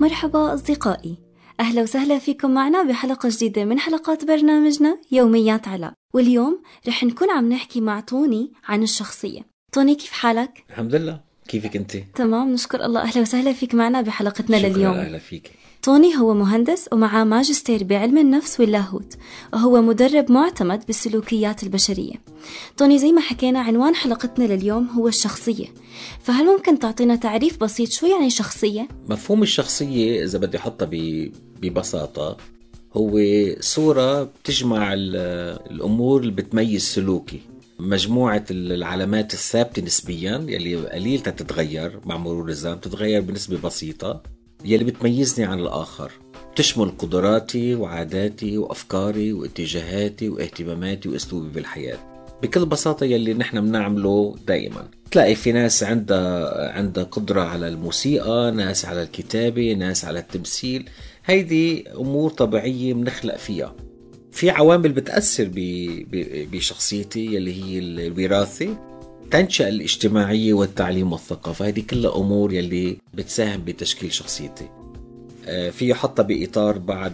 مرحبا أصدقائي، أهلا وسهلا فيكم معنا بحلقة جديدة من حلقات برنامجنا يوميات علاء. واليوم رح نكون عم نحكي مع طوني عن الشخصية. طوني، كيف حالك؟ الحمد لله، كيفك انت؟ تمام، نشكر الله. أهلا وسهلا فيك معنا بحلقتنا شكرا، لليوم. أهلا فيك. طوني هو مهندس ومعاه ماجستير بعلم النفس واللاهوت، وهو مدرب معتمد بالسلوكيات البشرية. طوني، زي ما حكينا عنوان حلقتنا لليوم هو الشخصية، فهل ممكن تعطينا تعريف بسيط شو يعني شخصية؟ مفهوم الشخصية إذا بدي أحطها ببساطة هو صورة بتجمع الأمور اللي بتميز سلوكي، مجموعة العلامات الثابتة نسبيا يلي قليل تتغير مع مرور الزمن، تتغير بنسبة بسيطة، يلي بتميزني عن الآخر، تشمل قدراتي وعاداتي وأفكاري واتجاهاتي واهتماماتي وأسلوبي بالحياة. بكل بساطة يلي نحن بنعمله دائما. تلاقي في ناس عندها قدرة على الموسيقى، ناس على الكتابة، ناس على التمثيل. هيدي أمور طبيعية بنخلق فيها. في عوامل بتأثر بشخصيتي يلي هي الوراثة، تنشأة الاجتماعية والتعليم والثقافة. هذه كلها أمور يلي بتساهم بتشكيل شخصيتي. فيه حطها بإطار بعد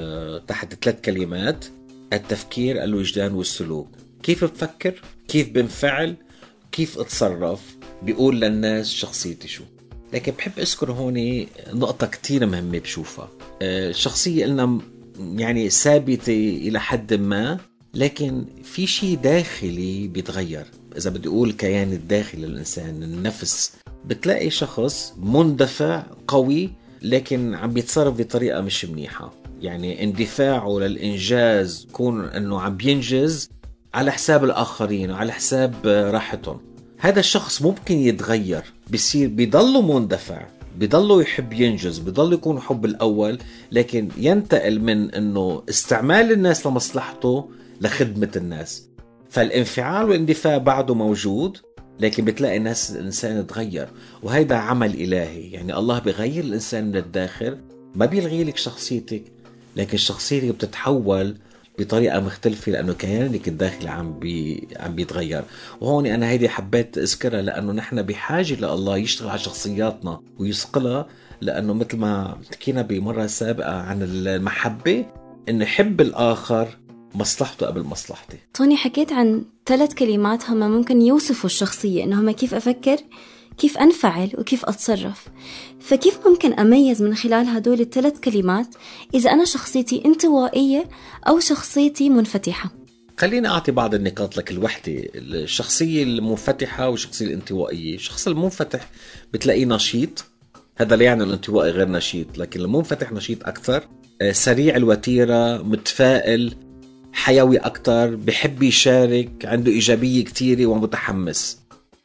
تحت 3 كلمات: التفكير، الوجدان، والسلوك. كيف بفكر، كيف بنفعل، كيف اتصرف، بيقول للناس شخصيتي شو. لكن بحب أذكر هون نقطة كتير مهمة بشوفها. الشخصية قلنا يعني ثابتة إلى حد ما، لكن في شيء داخلي بيتغير. إذا بدي أقول كيان الداخلي للإنسان، النفس، بتلاقي شخص مندفع قوي لكن عم بيتصرف بطريقة مش منيحة. يعني اندفاعه للإنجاز يكون أنه عم بينجز على حساب الآخرين وعلى حساب راحتهم. هذا الشخص ممكن يتغير، بيضله مندفع، بيضله يحب ينجز، بيضله يكون حب الأول، لكن ينتقل من أنه استعمال الناس لمصلحته لخدمة الناس. فالانفعال والاندفاع بعده موجود، لكن بتلاقي الإنسان يتغير. وهيدا عمل إلهي، يعني الله بيغير الإنسان من الداخل، ما بيلغي لك شخصيتك، لكن شخصيتك بتتحول بطريقة مختلفة لأنه كيانك الداخلي عم بيتغير. وهون أنا هيدي حبيت أذكرها لأنه نحن بحاجة لله يشتغل على شخصياتنا ويصقلها، لأنه مثل ما حكينا بمرة سابقة عن المحبة، إنه يحب الآخر مصلحته قبل مصلحتي. طوني، حكيت عن 3 كلمات هم ممكن يوصفوا الشخصية، إنهم كيف أفكر، كيف أنفعل، وكيف أتصرف. فكيف ممكن أميز من خلال هدول ال3 كلمات إذا أنا شخصيتي انطوائية أو شخصيتي منفتحة؟ خليني أعطي بعض النقاط لك الوحدة. الشخصية المنفتحة والشخصية الانطوائية. الشخص المنفتح بتلاقيه نشيط، هذا لا يعني الانطوائي غير نشيط، لكن المنفتح نشيط أكثر، سريع الوتيرة، متفائل، حيوي أكثر، بحب يشارك، عنده إيجابية كتيرة ومتحمس.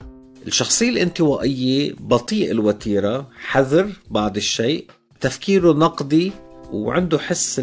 الشخصية الانطوائية بطيء الوتيرة، حذر بعض الشيء، تفكيره نقدي، وعنده حس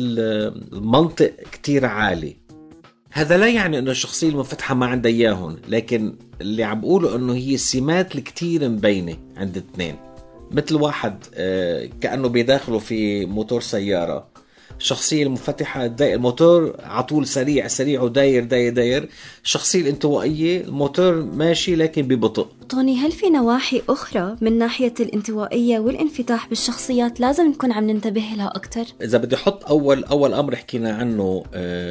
المنطق كتير عالي. هذا لا يعني أنه الشخصية المنفتحة ما عندها إياهم، لكن اللي عم بقوله أنه هي السمات الكتير مبينة عند الاثنين. مثل واحد كأنه بيداخله في موتور سيارة. الشخصية المنفتحة الموتور عطول سريع سريع وداير داير داير. الشخصية الانطوائية الموتور ماشي لكن ببطء. طوني، هل في نواحي أخرى من ناحية الانطوائية والانفتاح بالشخصيات لازم نكون عم ننتبه لها أكتر؟ إذا بدي أحط أول أمر حكينا عنه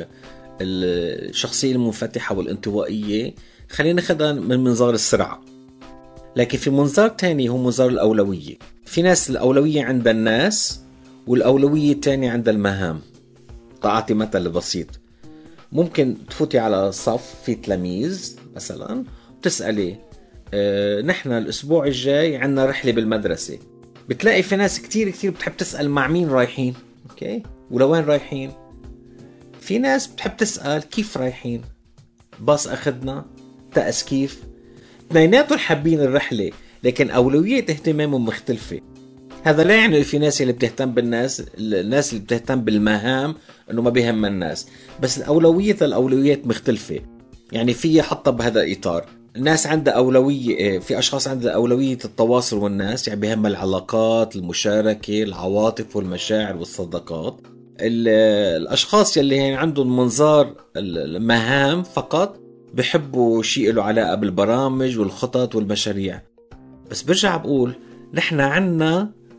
الشخصية المنفتحة والانطوائية، خلينا ناخدها من منظار السرعة. لكن في منظار تاني هو منظار الأولوية. في ناس الأولوية عند الناس والأولوية التانية عند المهام. تعطي مثل بسيط: ممكن تفوتي على صف في تلاميذ مثلا وتسألي نحن الأسبوع الجاي عنا رحلة بالمدرسة. بتلاقي في ناس كتير بتحب تسأل مع مين رايحين، أوكي، ولوين رايحين. في ناس بتحب تسأل كيف رايحين، باص أخذنا، تأس كيف. اثنيناتهم حابين الرحلة، لكن أولوية اهتمامهم مختلفة. هذا لا يعني في ناس اللي بتهتم بالناس، الناس اللي بتهتم بالمهام انه ما بيهم الناس، بس الأولويات مختلفة. يعني في حطها بهذا الإطار. الناس عندها أولوية، في أشخاص عندها أولوية التواصل والناس، يعني بهم العلاقات، المشاركة، العواطف والمشاعر والصداقات. الأشخاص يلي عندهم منظار المهام فقط بحبوا شيء له علاقة بالبرامج والخطط والمشاريع. بس برجع بقول نحن عنا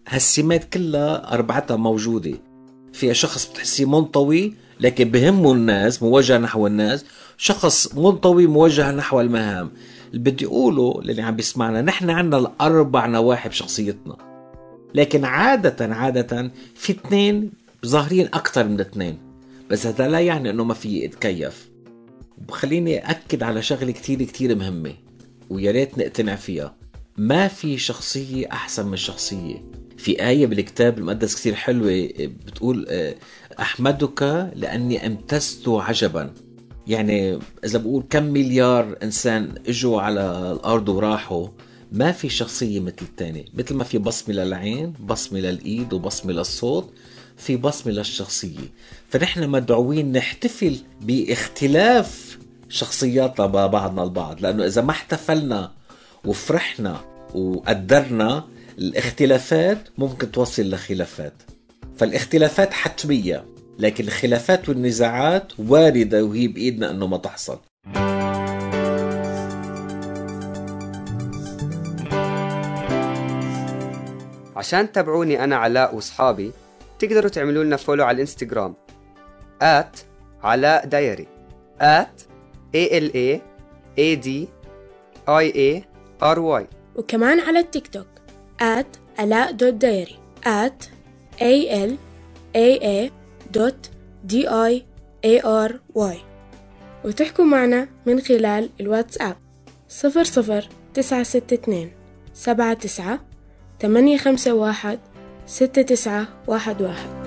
هالسمات كلها 4 موجودة. فيها شخص بتحسيه منطوي لكن بهمه الناس، موجه نحو الناس، شخص منطوي موجه نحو المهام. اللي بدي أقوله للي عم بيسمعنا، نحن عنا 4 نواحي بشخصيتنا، لكن عادة في 2 ظاهرين أكتر من 2، بس هذا لا يعني أنه ما في يتكيف. وخليني أكد على شغلة كتير مهمة ويا ريت نقتنع فيها، ما في شخصية أحسن من شخصية. في آية بالكتاب المقدس كتير حلوة بتقول أحمدك لأني أمتزت عجبا. يعني إذا بقول كم مليار إنسان إجوا على الأرض وراحوا، ما في شخصية مثل التاني. مثل ما في بصمة للعين، بصمة للإيد، وبصمة للصوت، في بصمة للشخصية. فنحن مدعوين نحتفل باختلاف شخصياتنا بعضنا البعض، لأنه إذا ما احتفلنا وفرحنا وقدرنا الاختلافات ممكن توصل لخلافات. فالاختلافات حتمية، لكن الخلافات والنزاعات واردة وهي بإيدنا أنه ما تحصل. عشان تتابعوني أنا علاء وصحابي تقدروا تعملوا لنا فولو على الانستغرام @علاء دايري @ALAADIARY، وكمان على التيك توك @علاء.diary @ALAA.DIARY، وتحكوا معنا من خلال الواتساب 00962 79 851 6911.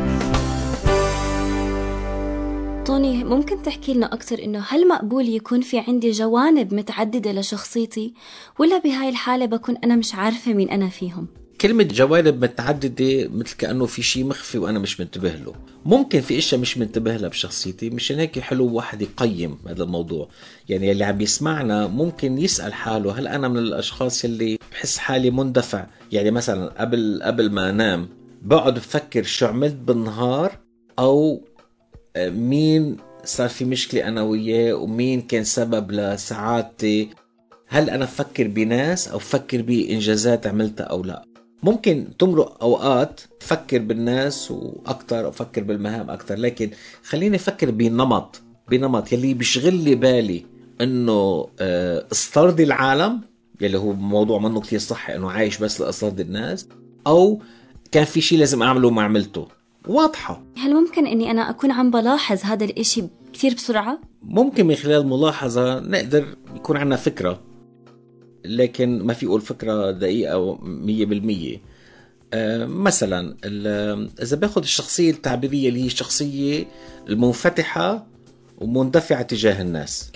طوني، ممكن تحكي لنا أكتر إنه هل مقبول يكون في عندي جوانب متعددة لشخصيتي، ولا بهاي الحالة بكون أنا مش عارفة مين أنا فيهم؟ كلمة جوانب متعددة مثل كأنه في شيء مخفي وأنا مش منتبه له. ممكن في إشياء مش منتبه لها بشخصيتي، مشان هيك حلو واحد يقيم هذا الموضوع. يعني اللي عم يسمعنا ممكن يسأل حاله، هل أنا من الأشخاص اللي بحس حالي مندفع؟ يعني مثلا قبل ما أنام بقعد بفكر شو عملت بالنهار، أو مين صار في مشكلة أنا وياه، ومين كان سبب لسعادتي. هل أنا بفكر بناس أو بفكر بإنجازات عملتها أو لا؟ ممكن تمرق أوقات فكر بالناس وأكتر، أو فكر بالمهام أكتر، لكن خليني أفكر بنمط يلي بيشغل لي بالي إنه استرضي العالم، يلي هو موضوع منه كتير صح، إنه عايش بس لأسترضي الناس، أو كان في شيء لازم أعمله ما عملته. واضحة. هل ممكن إني أنا أكون عم بلاحظ هذا الإشي كتير بسرعة؟ ممكن من خلال ملاحظة نقدر يكون عنا فكرة، لكن ما في أقول فكرة دقيقة 100%. مثلا إذا باخد الشخصية التعبيرية اللي هي الشخصية المنفتحة ومندفعة تجاه الناس،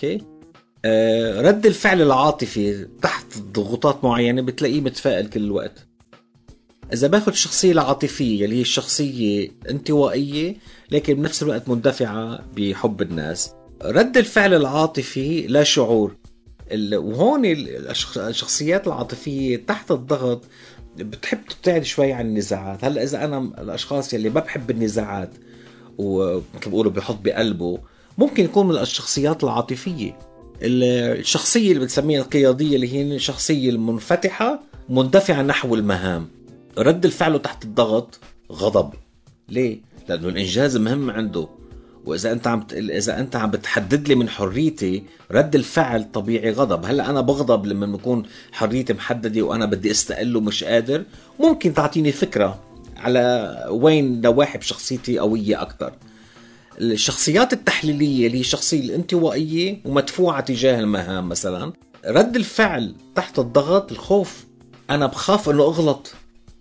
رد الفعل العاطفي تحت ضغوطات معينة بتلاقيه متفائل كل الوقت. إذا باخد الشخصية العاطفية اللي هي الشخصية انطوائية لكن بنفس الوقت مندفعة بحب الناس، رد الفعل العاطفي لا شعور. وهون الشخصيات العاطفية تحت الضغط بتحب تبتعد شوي عن النزاعات. هلأ إذا أنا الأشخاص اللي ما بحب النزاعات ومثل بيقولوا بيحط بقلبه، ممكن يكون من الشخصيات العاطفية. الشخصية اللي بتسميها القيادية اللي هي الشخصية المنفتحة مندفعة نحو المهام، رد الفعل تحت الضغط غضب. ليه؟ لأنه الإنجاز مهم عنده، وإذا أنت عم بتحدد لي من حريتي، رد الفعل طبيعي غضب. هلا أنا بغضب لما بكون حريتي محددة وأنا بدي استقل ومش قادر. ممكن تعطيني فكرة على وين نواحي بشخصيتي قوية أكتر. الشخصيات التحليلية اللي هي الشخصية الانطوائية ومدفوعة تجاه المهام، مثلا رد الفعل تحت الضغط الخوف. أنا بخاف إنه أغلط،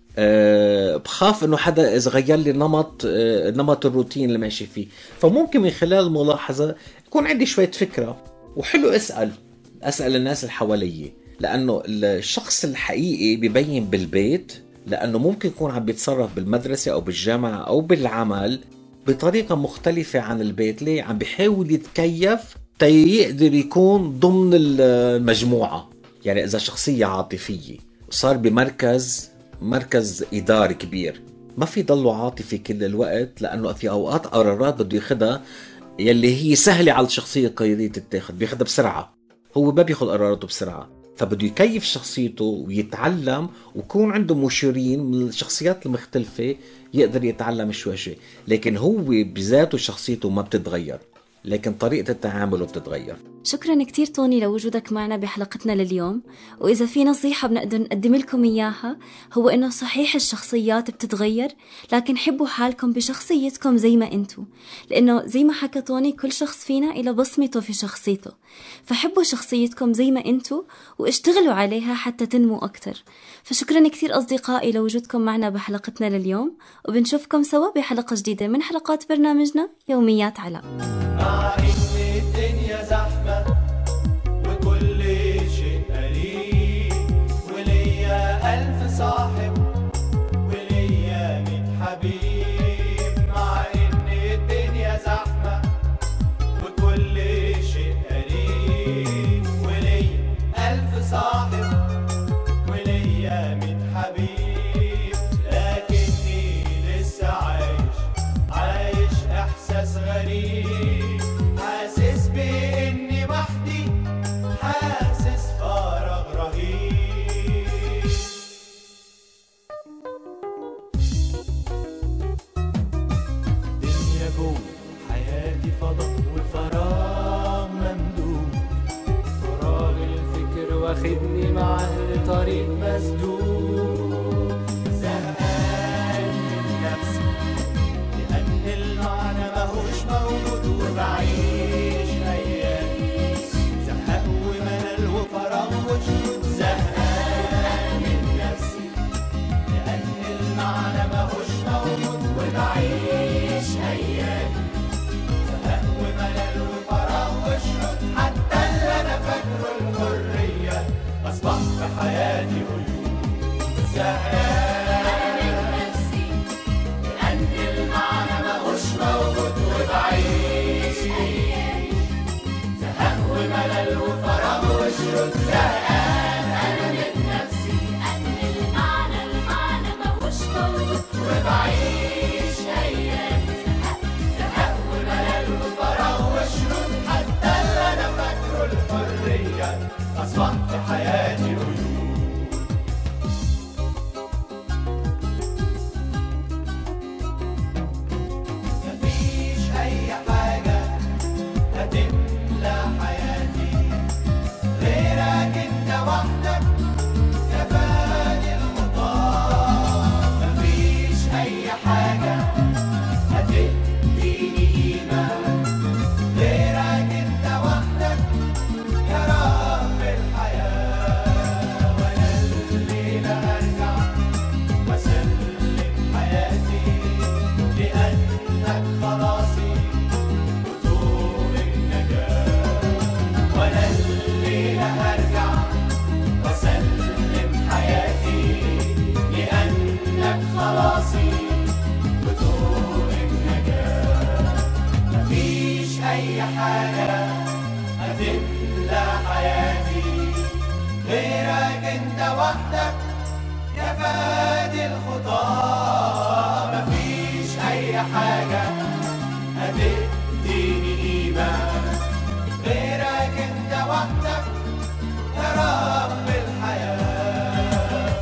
بخاف انه حدا اذا غير لي نمط الروتين اللي ماشي فيه. فممكن من خلال الملاحظة يكون عندي شوية فكرة. وحلو اسأل الناس اللي حوالي، لانه الشخص الحقيقي بيبين بالبيت، لانه ممكن يكون عم بيتصرف بالمدرسة او بالجامعة او بالعمل بطريقة مختلفة عن البيت. ليه؟ عم بيحاول يتكيف يقدر يكون ضمن المجموعة. يعني اذا شخصية عاطفية صار مركز إداري كبير، ما في ضله عاطفي كل الوقت، لأنه في أوقات قرارات بده ياخدها يلي هي سهلة على الشخصية القيادية تتاخد، بياخدها بسرعة. هو ما بياخد قراراته بسرعة، فبده يكيف شخصيته ويتعلم ويكون عنده مشيرين من الشخصيات المختلفة يقدر يتعلم شوي شوي. لكن هو بذاته شخصيته ما بتتغير، لكن طريقة التعامل بتتغير. شكرا كتير توني لوجودك معنا بحلقتنا لليوم. وإذا في نصيحة بنقدر نقدم لكم إياها هو إنه صحيح الشخصيات بتتغير، لكن حبوا حالكم بشخصيتكم زي ما أنتوا، لأنه زي ما حكى توني كل شخص فينا إلى بصمته في شخصيته، فحبوا شخصيتكم زي ما أنتوا واشتغلوا عليها حتى تنمو أكتر. فشكرا كتير أصدقائي لوجودكم معنا بحلقتنا لليوم، وبنشوفكم سوا بحلقة جديدة من حلقات برنامجنا يوميات علاء. مع إن الدنيا زحمة وكل شيء قليل، وليا 1000 صاحب وليا 100 حبيب. مع إن الدنيا زحمة وكل شيء قليل، وليا 1000 صاحب وليا 100 حبيب، لكني لسه عايش إحساس غريب، حاسس بإني وحدي، حاسس فراغ رهيب. دنيا جوه حياتي فضاء وفراغ ممدود، فراغ الفكر واخدني معاه لطريق مسدود. زهقان من نفسي لأن المعنى ماهوش موجود، وبعيش أيام زهق وملل وفراغ وجود. زهقان من نفسي لأن المعنى ماهوش موجود، وبعيش أيام زهق وملل وفراغ وجود. حتى اللي أنا فاكره الحرية أصبح في حياتي قيود. زهقان من نفسي لأن المعنى ماهوش موجود، وبعيش أيامي زهق وملل وفراغ وشرود. زهقان أنا من نفسي لأن المعنى ماهوش موجود، وبعيش أيامي زهق وملل وفراغ وشرود. حتى اللي أنا فاكره الحرية أصبح في حياتي قيود. مفيش أي حاجة هتملى حياتي غيرك أنت وحدك يا فادي الخطاب. مفيش أي حاجة هتديني قيمة غيرك أنت وحدك يا رب الحياة. وأنا الليلة هرجع وأسلم حياتي لأنك خلاصي وطوق النجاة. وأنا الليلة هرجع وأسلم حياتي لأنك خلاصي وطوق النجاة. مفيش أي حاجة هتملى حياتي غيرك أنت وحدك يا فادي الخطاب. مفيش أي حاجة هتديني قيمة غيرك أنت وحدك يا رب الحياة.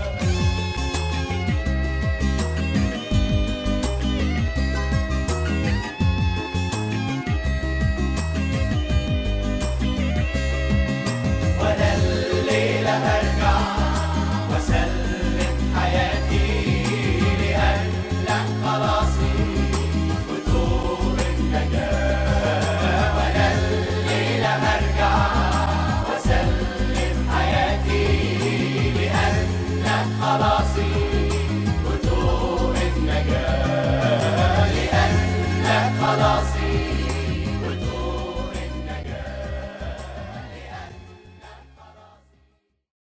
وأنا الليلة هرجع وأسلم حياتي لأنك خلاصي وطوق النجاة. وأنا الليلة هرجع وأسلم حياتي لأنك خلاصي وطوق النجاة. لأنك خلاصي